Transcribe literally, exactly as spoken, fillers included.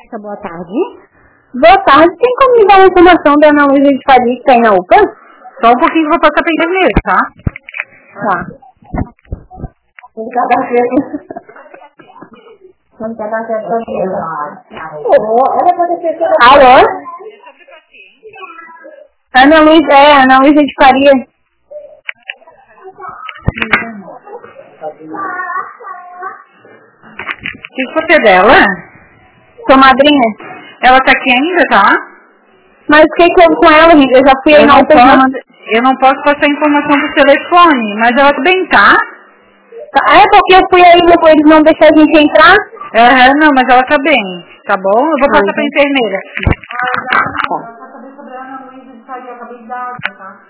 Jéssica, boa tarde. Boa tarde. Tem como me dar uma informação da Ana Luísa de Faria que tem na U P A? Só um pouquinho que eu vou passar pra enfermeira, tá? Tá. Tem que cadastrar. Tem que cadastrar. Alô? Ana Luísa, é, Ana Luísa de Faria. Que você é dela? Sua madrinha? Ela tá aqui ainda, tá? Mas o que que houve com ela, Rita? Eu já fui aí Eu na não U P A. posso, eu não posso passar informação por telefone, mas ela tá bem, tá? É porque eu fui aí, depois eles não deixaram a gente entrar? Aham, não, mas ela tá bem, tá bom? Eu vou passar Ah, pra enfermeira. tá. Eu acabei sobre a Ana Luísa de Faria, acabei de dar, tá?